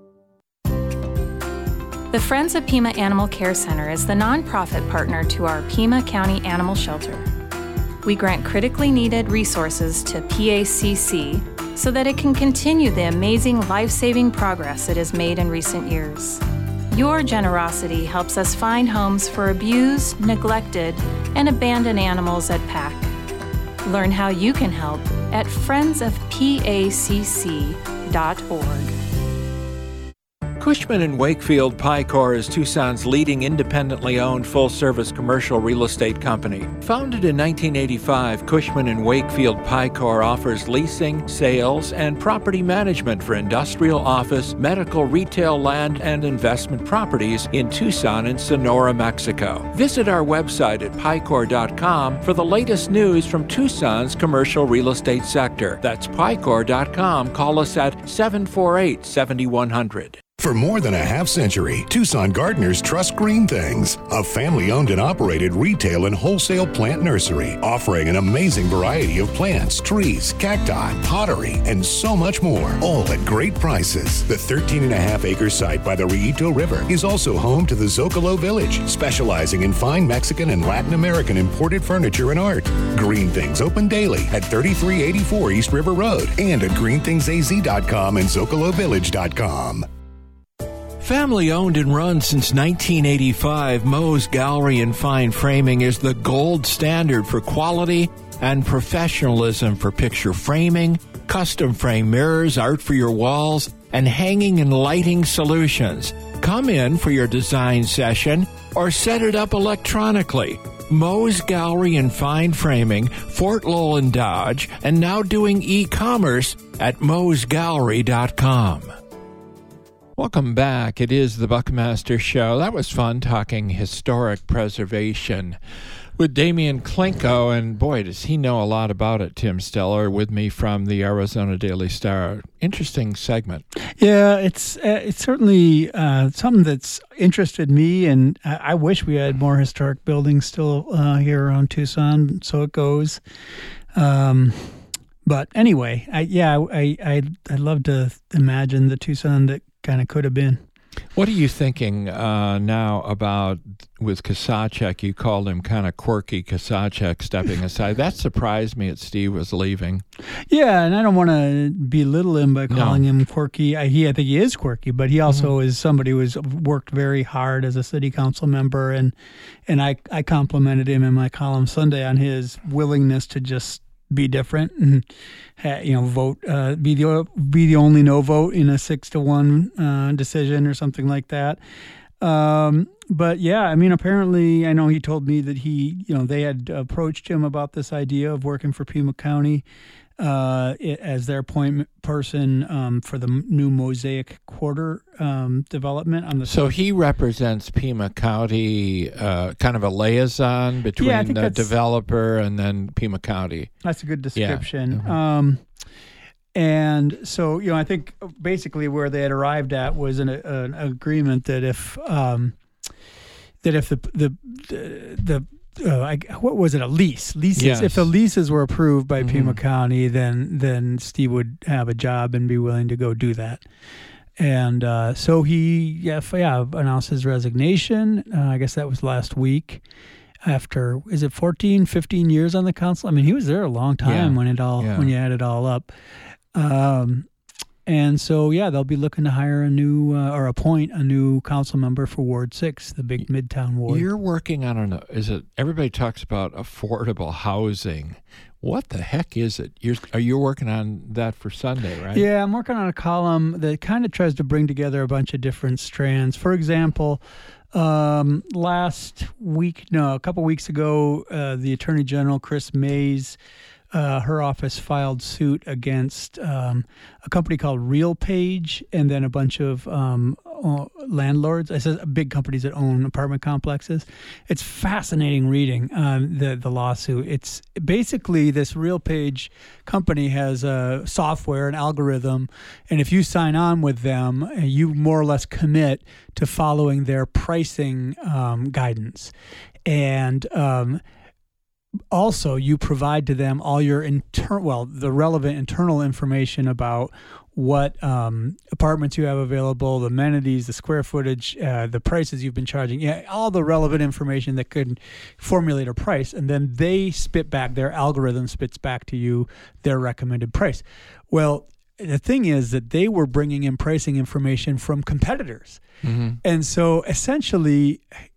The Friends of Pima Animal Care Center is the nonprofit partner to our Pima County Animal Shelter. We grant critically needed resources to P A C C so that it can continue the amazing life-saving progress it has made in recent years. Your generosity helps us find homes for abused, neglected, and abandoned animals at P A C. Learn how you can help at friends of p a c c dot org. Cushman and Wakefield Picor is Tucson's leading independently owned full-service commercial real estate company. Founded in nineteen eighty-five, Cushman and Wakefield Picor offers leasing, sales, and property management for industrial, office, medical, retail, land, and investment properties in Tucson and Sonora, Mexico. Visit our website at picor dot com for the latest news from Tucson's commercial real estate sector. That's picor dot com. Call us at seven four eight, seven one zero zero. For more than a half century, Tucson gardeners trust Green Things, a family-owned and operated retail and wholesale plant nursery, offering an amazing variety of plants, trees, cacti, pottery, and so much more, all at great prices. The thirteen and a half acre site by the Rillito River is also home to the Zocalo Village, specializing in fine Mexican and Latin American imported furniture and art. Green Things open daily at thirty-three eighty-four East River Road and at green things a z dot com and zocalo village dot com. Family owned and run since nineteen eighty-five, Moe's Gallery and Fine Framing is the gold standard for quality and professionalism for picture framing, custom frame mirrors, art for your walls, and hanging and lighting solutions. Come in for your design session or set it up electronically. Moe's Gallery and Fine Framing, Fort Lowell and Dodge, and now doing e-commerce at moes gallery dot com. Welcome back. It is the Buckmaster Show. That was fun talking historic preservation with Damian Klinko, and boy, does he know a lot about it. Tim Steller with me from the Arizona Daily Star. Interesting segment. Yeah, it's uh, it's certainly uh, something that's interested me, and I, I wish we had more historic buildings still uh, here around Tucson. So it goes. Um, but anyway, I, yeah, I I I'd love to imagine the Tucson that kind of could have been. What are you thinking uh, now about with Kasachek? You called him kind of quirky Kasachek stepping aside. That surprised me that Steve was leaving. Yeah, and I don't want to belittle him by calling no. him quirky. I, he, I think he is quirky, but he also mm-hmm. is somebody who has worked very hard as a city council member, and and I, I complimented him in my column Sunday on his willingness to just be different and you know vote uh, be the be the only no vote in a six to one uh, decision or something like that. Um, but yeah, I mean, apparently, I know he told me that he you know they had approached him about this idea of working for Pima County uh, as their point person um, for the new Mosaic Quarter um, development on the. So he represents Pima County, uh, kind of a liaison between yeah, the developer and then Pima County. That's a good description. Yeah. Mm-hmm. Um, and so, you know, I think basically where they had arrived at was an, an agreement that if um, that if the the the Uh, I, what was it? A lease. Leases. Yes. If the leases were approved by mm-hmm. Pima County, then then Steve would have a job and be willing to go do that. And uh, so he, yeah, yeah, announced his resignation. Uh, I guess that was last week. After is it fourteen, fifteen years on the council? I mean, he was there a long time yeah. when it all yeah. when you add it all up. Um, And so, yeah, they'll be looking to hire a new uh, or appoint a new council member for Ward six, the big Midtown ward. You're working on an, is it, everybody talks about affordable housing. What the heck is it? You're, are you working on that for Sunday, right? Yeah, I'm working on a column that kind of tries to bring together a bunch of different strands. For example, um, last week, no, a couple weeks ago, uh, the Attorney General, Chris Mays, Uh, her office filed suit against um, a company called RealPage and then a bunch of um, uh, landlords. I said big companies that own apartment complexes. It's fascinating reading um, the the lawsuit. It's basically this RealPage company has a software, an algorithm, and if you sign on with them, you more or less commit to following their pricing um, guidance. And um, also, you provide to them all your inter- well, the relevant internal information about what um, apartments you have available, the amenities, the square footage, uh, the prices you've been charging, yeah, all the relevant information that could formulate a price. And then they spit back, their algorithm spits back to you their recommended price. Well, the thing is that they were bringing in pricing information from competitors. Mm-hmm. And so essentially,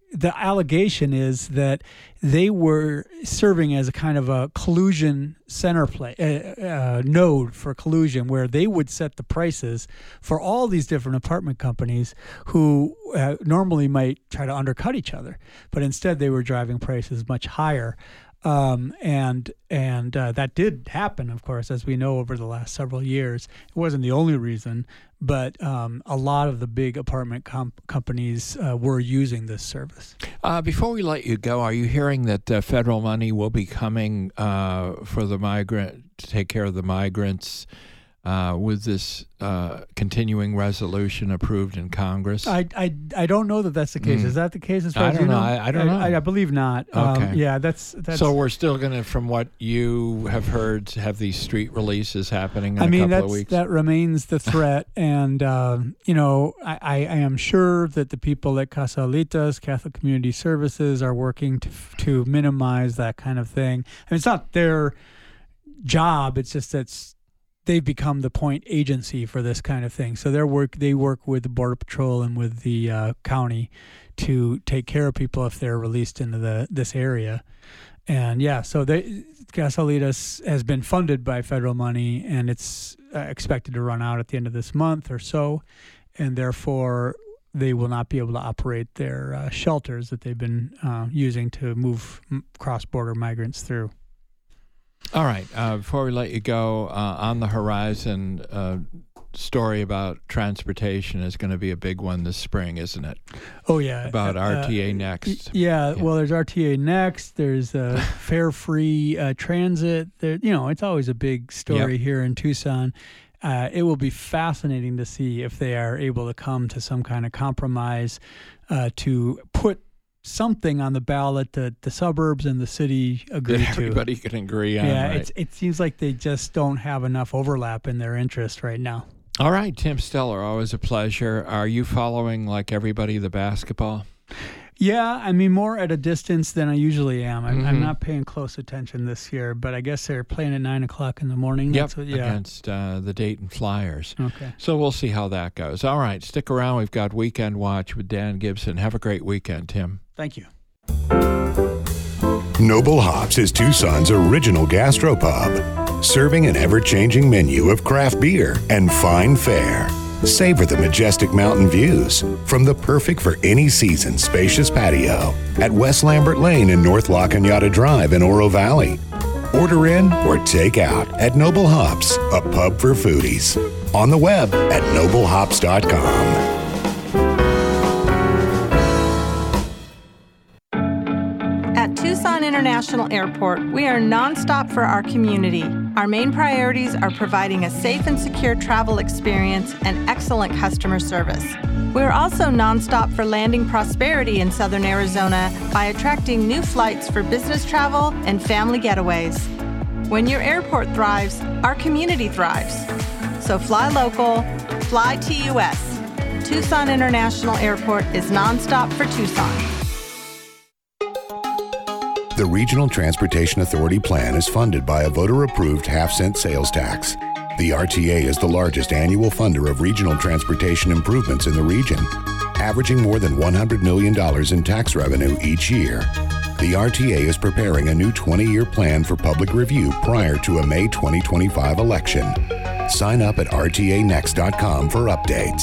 the allegation is that they were serving as a kind of a collusion center play uh, uh, node for collusion, where they would set the prices for all these different apartment companies who uh, normally might try to undercut each other, but instead they were driving prices much higher. Um, and and uh, that did happen, of course, as we know, over the last several years. It wasn't the only reason, but um, a lot of the big apartment comp- companies uh, were using this service. Uh, before we let you go, are you hearing that uh, federal money will be coming uh, for the migrant to take care of the migrants uh, with this uh, continuing resolution approved in Congress? I, I, I don't know that that's the case. Mm. Is that the case? As far I as don't you know, know. I, I don't know. I, I believe not. Okay. Um, yeah, that's that's. So we're still going to, from what you have heard, have these street releases happening in I a mean, couple that's, of weeks. that remains the threat, and uh, you know, I, I, I am sure that the people at Casalitas Catholic Community Services are working to to minimize that kind of thing. I mean, it's not their job. It's just that's. They've become the point agency for this kind of thing. So their work, they work with the Border Patrol and with the uh, county to take care of people if they're released into the this area. And yeah, so they, Casalitas has been funded by federal money, and it's uh, expected to run out at the end of this month or so, and therefore they will not be able to operate their uh, shelters that they've been uh, using to move cross-border migrants through. All right. Uh, before we let you go, uh, on the horizon, uh, story about transportation is going to be a big one this spring, isn't it? Oh, yeah. About uh, R T A Next. Yeah, yeah. Well, there's R T A Next. There's uh, fare-free uh, transit. There, you know, it's always a big story yep. here in Tucson. Uh, it will be fascinating to see if they are able to come to some kind of compromise uh, to put something on the ballot that the suburbs and the city agree that to. Everybody can agree on. Yeah, right? it's, it seems like they just don't have enough overlap in their interest right now. All right, Tim Steller, always a pleasure. Are you following, like everybody, the basketball? Yeah, I mean, more at a distance than I usually am. I'm, mm-hmm. I'm not paying close attention this year, but I guess they're playing at nine o'clock in the morning. Yep, That's what, yeah. against uh, the Dayton Flyers. Okay. So we'll see how that goes. All right, stick around. We've got Weekend Watch with Dan Gibson. Have a great weekend, Tim. Thank you. Noble Hops is Tucson's original gastropub, serving an ever-changing menu of craft beer and fine fare. Savor the majestic mountain views from the perfect for any season spacious patio at West Lambert Lane and North La Cañada Drive in Oro Valley. Order in or take out at Noble Hops, a pub for foodies. On the web at noble hops dot com. At Tucson International Airport, we are nonstop for our community. Our main priorities are providing a safe and secure travel experience and excellent customer service. We are also nonstop for landing prosperity in Southern Arizona by attracting new flights for business travel and family getaways. When your airport thrives, our community thrives. So fly local, fly T U S. Tucson International Airport is nonstop for Tucson. The Regional Transportation Authority plan is funded by a voter-approved half-cent sales tax. The R T A is the largest annual funder of regional transportation improvements in the region, averaging more than one hundred million dollars in tax revenue each year. The R T A is preparing a new twenty-year plan for public review prior to a May twenty twenty-five election. Sign up at R T A next dot com for updates.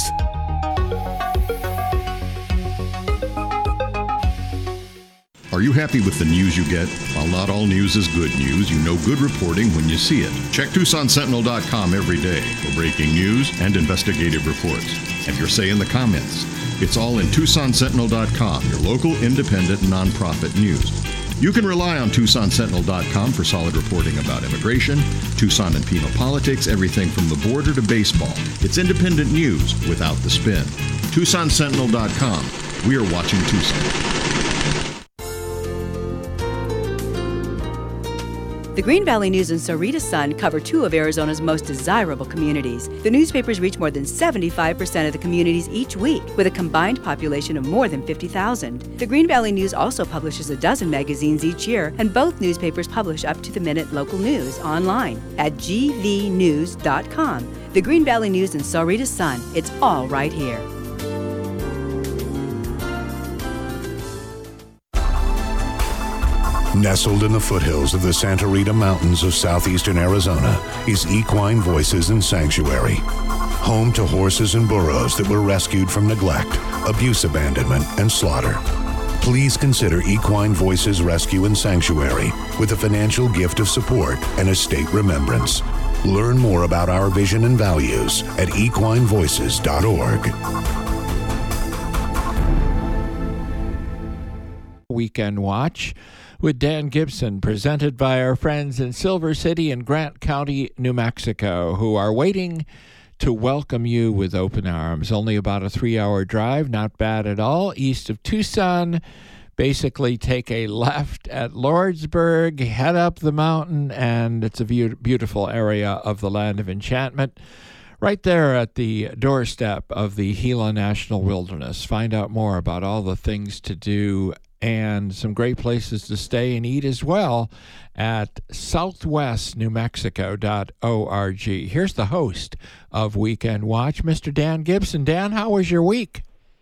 Are you happy with the news you get? While not all news is good news, you know good reporting when you see it. Check Tucson Sentinel dot com every day for breaking news and investigative reports. Have your say in the comments. It's all in Tucson Sentinel dot com, your local independent nonprofit news. You can rely on Tucson Sentinel dot com for solid reporting about immigration, Tucson and Pima politics, everything from the border to baseball. It's independent news without the spin. Tucson Sentinel dot com. We are watching Tucson. The Green Valley News and Sahuarita Sun cover two of Arizona's most desirable communities. The newspapers reach more than seventy-five percent of the communities each week, with a combined population of more than fifty thousand. The Green Valley News also publishes a dozen magazines each year, and both newspapers publish up-to-the-minute local news online at G V news dot com. The Green Valley News and Sahuarita Sun, it's all right here. Nestled in the foothills of the Santa Rita Mountains of southeastern Arizona is Equine Voices and Sanctuary. Home to horses and burros that were rescued from neglect, abuse, abandonment, and slaughter. Please consider Equine Voices Rescue and Sanctuary with a financial gift of support and estate remembrance. Learn more about our vision and values at equine voices dot org. Weekend Watch with Dan Gibson, presented by our friends in Silver City and Grant County, New Mexico, who are waiting to welcome you with open arms. Only about a three-hour drive, not bad at all, east of Tucson. Basically take a left at Lordsburg, head up the mountain, and it's a be- beautiful area of the Land of Enchantment. Right there at the doorstep of the Gila National Wilderness. Find out more about all the things to do and some great places to stay and eat as well at southwest new mexico dot org. Here's the host of Weekend Watch, Mister Dan Gibson. Dan, how was your week?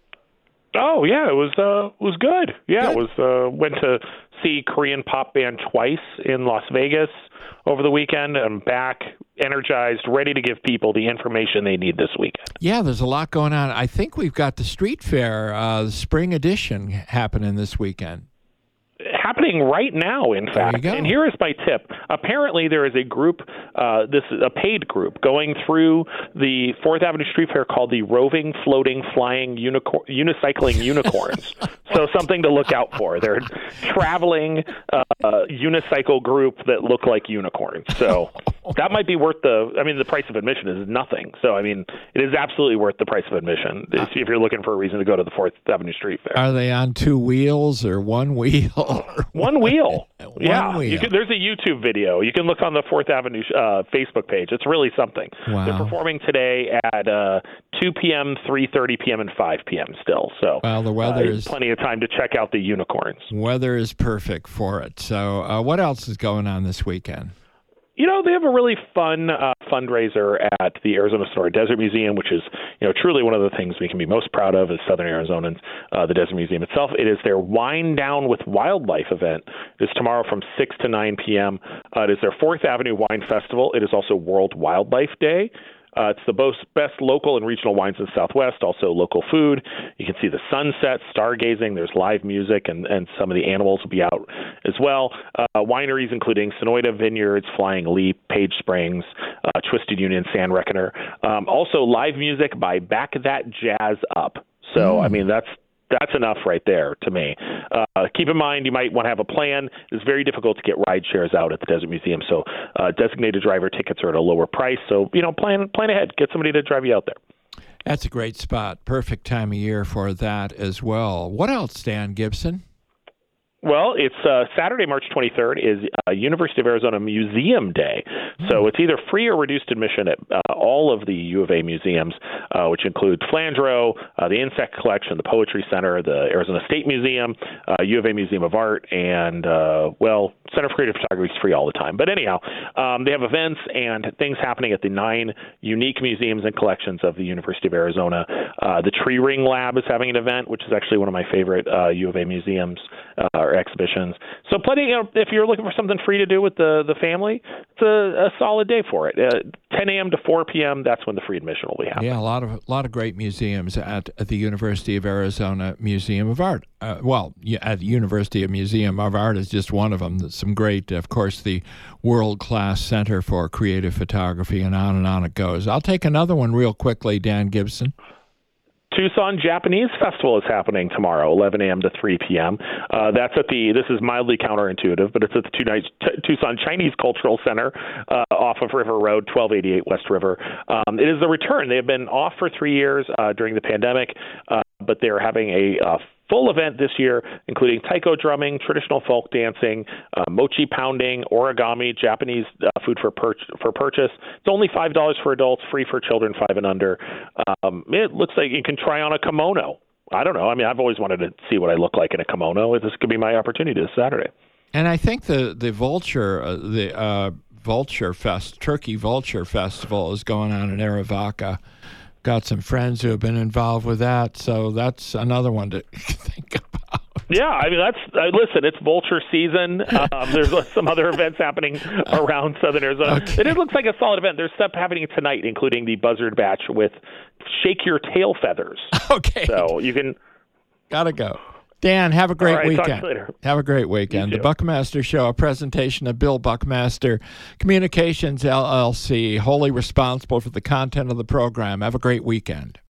Oh, yeah, it was uh, was good. Yeah, Good. it was uh, went to see Korean pop band Twice in Las Vegas over the weekend. I'm back, energized, ready to give people the information they need this weekend. Yeah, there's a lot going on. I think we've got the Street Fair, uh, the spring edition happening this weekend. Happening right now, in fact. And here is my tip. Apparently, there is a group, uh, this is a paid group, going through the Fourth Avenue Street Fair called the Roving, Floating, Flying Unicor- Unicycling Unicorns. So something to look out for. They're a traveling uh, unicycle group that look like unicorns. So that might be worth the, I mean, the price of admission is nothing. So, I mean, it is absolutely worth the price of admission if you're looking for a reason to go to the Fourth Avenue Street Fair. Are they on two wheels or one wheel? One wheel. One yeah. wheel. You can, there's a YouTube video. You can look on the Fourth Avenue uh, Facebook page. It's really something. Wow. They're performing today at uh, two p.m., three thirty p.m., and five p.m. still. So well, the weather uh, is plenty of time to check out the unicorns. Weather is perfect for it. So uh, what else is going on this weekend? You know, they have a really fun uh, fundraiser at the Arizona Sonora Desert Museum, which is, you know, truly one of the things we can be most proud of as Southern Arizonans, uh, the Desert Museum itself. It is their Wind Down with Wildlife event. It is tomorrow from six to nine p.m. Uh, it is their Fourth Avenue Wine Festival. It is also World Wildlife Day. Uh, it's the most, best local and regional wines in the Southwest, also local food. You can see the sunset, stargazing. There's live music, and, and some of the animals will be out as well. Uh, wineries including Sonoyta Vineyards, Flying Leap, Page Springs, uh, Twisted Union, San Reckoner. Um, also live music by Back That Jazz Up. So, mm. I mean, that's That's enough right there to me. Uh, keep in mind, you might want to have a plan. It's very difficult to get ride shares out at the Desert Museum, so uh, designated driver tickets are at a lower price. So, you know, plan plan ahead. Get somebody to drive you out there. That's a great spot. Perfect time of year for that as well. What else, Dan Gibson? Well, it's uh, Saturday, March twenty-third is uh, University of Arizona Museum Day. So it's either free or reduced admission at uh, all of the U of A museums, uh, which include Flandreau, uh, the Insect Collection, the Poetry Center, the Arizona State Museum, uh, U of A Museum of Art, and, uh, well, Center for Creative Photography is free all the time. But anyhow, um, they have events and things happening at the nine unique museums and collections of the University of Arizona. Uh, the Tree Ring Lab is having an event, which is actually one of my favorite uh, U of A museums uh, or exhibitions. So plenty, you know, if you're looking for something free to do with the, the family, it's a, a solid day for it. Uh, ten a.m. to four p.m., that's when the free admission will be happening. Yeah, a lot of a lot of great museums at, at the University of Arizona Museum of Art. Uh, well, at the University of Museum of Art is just one of them. There's some great, of course, the world-class Center for Creative Photography, and on and on it goes. I'll take another one real quickly, Dan Gibson. Tucson Japanese Festival is happening tomorrow, eleven a.m. to three p.m. Uh, that's at the, this is mildly counterintuitive, but it's at the Tucson Chinese Cultural Center uh, off of River Road, twelve eighty-eight West River. Um, it is the return. They have been off for three years uh, during the pandemic, uh, but they're having a uh, full event this year, including taiko drumming, traditional folk dancing, uh, mochi pounding, origami, Japanese uh, food for pur- for purchase. It's only five dollars for adults, free for children five and under. Um, it looks like you can try on a kimono. I don't know. I mean, I've always wanted to see what I look like in a kimono. This could be my opportunity this Saturday. And I think the the Vulture uh, the uh, Vulture Fest Turkey Vulture Festival is going on in Arivaca. Got some friends who have been involved with that, so that's another one to think about. Yeah, I mean, that's uh, listen, it's vulture season. Um, there's some other events happening around Southern Arizona. Okay. It looks like a solid event. There's stuff happening tonight, including the Buzzard Batch with Shake Your Tail Feathers. Okay. So you can. Gotta go. Dan, have a great right, weekend. Have a great weekend. The Buckmaster Show, a presentation of Bill Buckmaster, Communications L L C, wholly responsible for the content of the program. Have a great weekend.